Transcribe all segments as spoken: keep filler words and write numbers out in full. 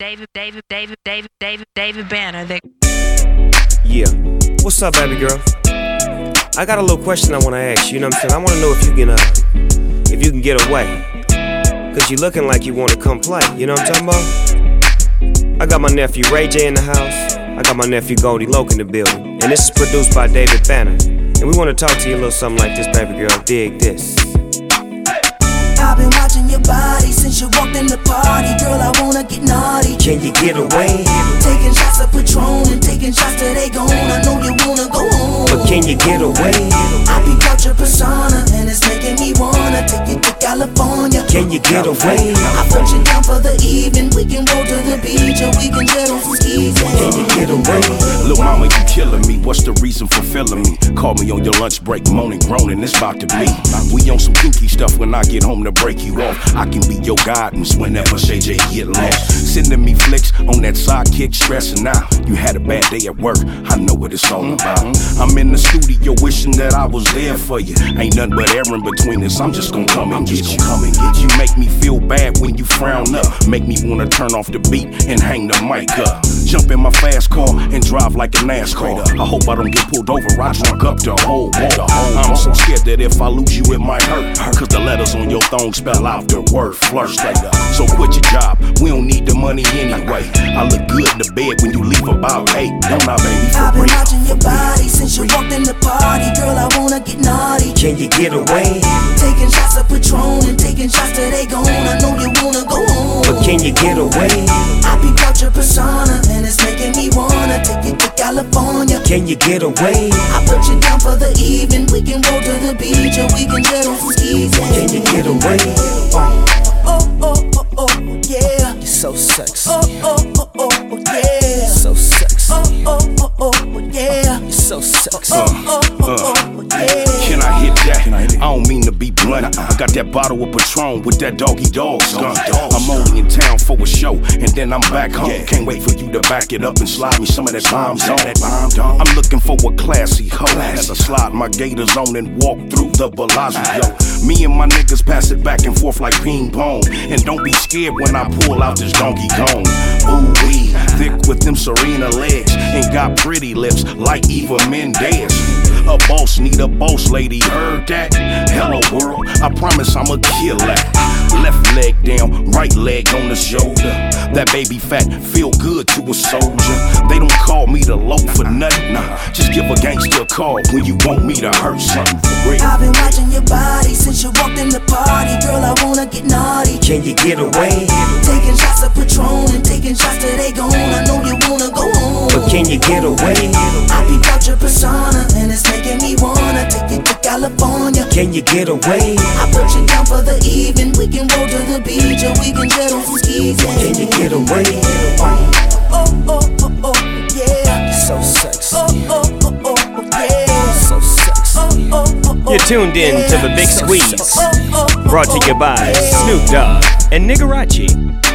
David, David, David, David, David, David Banner. They Yeah. What's up, baby girl? I got a little question I wanna ask you, you know what I'm saying? I wanna know if you can, uh, if you can get away. Cause you looking like you wanna come play, you know what I'm talking about? I got my nephew Ray J in the house. I got my nephew Goldie Loke in the building. And this is produced by David Banner. And we wanna talk to you a little something like this, baby girl. Dig this. I've been watching your body since you walked in the party. Girl, I wanna get naughty. Can you get away? Taking shots of Patron and taking shots till they gone. I know you wanna go home, but can you get away? I be caught your persona and it's making me wanna take you to California. Can you get away? I put you down for the evening. We can go to the beach and we can jet on some skis. Can you get away? Look, mama, you killing me. What's the reason for feeling me? Call me on your lunch break, moaning, groaning. It's about to be. We on some kinky stuff when I get home to break you off. I can be your guidance whenever J J get lost. Sending me flicks on that sidekick, stressing out. You had a bad day at work, I know what it's all about. I'm in the studio wishing that I was there for you. Ain't nothing but air in between us, I'm just gonna come and get you. Come and get you. Make me feel bad when you frown up. Make me wanna turn off the beat and hang the mic up. Jump in my fast car and drive like a NASCAR. I hope I don't get pulled over, I drunk up the whole wall. I'm so scared that if I lose you it might hurt. Cause the letters on your thong spell out the word flirt straight up. So quit your job, we don't need the money anyway. I look good in the bed when you leave about eight. Don't I, baby, for I've been real. watching your body since you walked in the party. Girl, I wanna get naughty. Can you get away? Taking shots of Patron and taking shots till they gone. I know you wanna go home, but can you get away? I be caught your persona and it's making me wanna take you to California. Can you get away? I put you down for the evening. We can go to the beach and we can jet on some skis. Can you get away? Oh, oh, oh, oh, yeah. You're so sexy. Oh, oh, oh, oh, yeah. So sexy. Oh, oh, oh, oh, yeah. You're so sexy. Oh, oh, oh, oh, yeah. Can I hit that? Can I, hit it? I don't mean to be blunt. I got that bottle of Patron with that doggy dog skunk. I'm only in town for a show, and then I'm back home. Yeah. Can't wait for you to back it up and slide me some of that bomb zone. I'm looking for a classy hoe. As I slide my gators on and walk through the Bellagio. Me and my niggas pass it back and forth like ping pong. And don't be scared when I pull out this Donkey Kong. Ooh wee, thick with them Serena legs, and got pretty lips like Eva Mendes. A boss need a boss lady, heard that? Hello world, I promise I'ma kill that. Left leg down, right leg on the shoulder. That baby fat feel good to a soldier. They don't call me the low for nothing, nah. Just give a gangster a call when you want me to hurt something for real. I've been watching your body since you walked in the party. Girl, I wanna get naughty. Can you get away? Taking shots of Patron and taking shots till they gone. I know you wanna go home, but can you get away? I be caught your persona and it's making me wanna take you to California. Can you get away? I put you down for the evening. We can go to the beach and we can jet on some skis. Can you get away? Oh, oh, oh, oh, yeah. You're so sexy. Oh, oh, oh, oh, yeah. So sexy. Oh, oh, oh, oh, You're tuned in yeah. to The Big So Squeeze, sexy. Oh, oh, brought to you by yeah. Snoop Dogg and Nigarachi.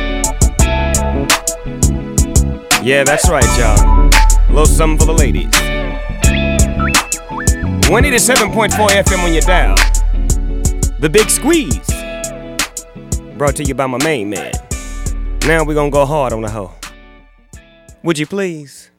Yeah, that's right, y'all. A little something for the ladies. one eighty-seven point four F M on your dial. The Big Squeeze, brought to you by my main man. Now we gonna go hard on the hoe. Would you please?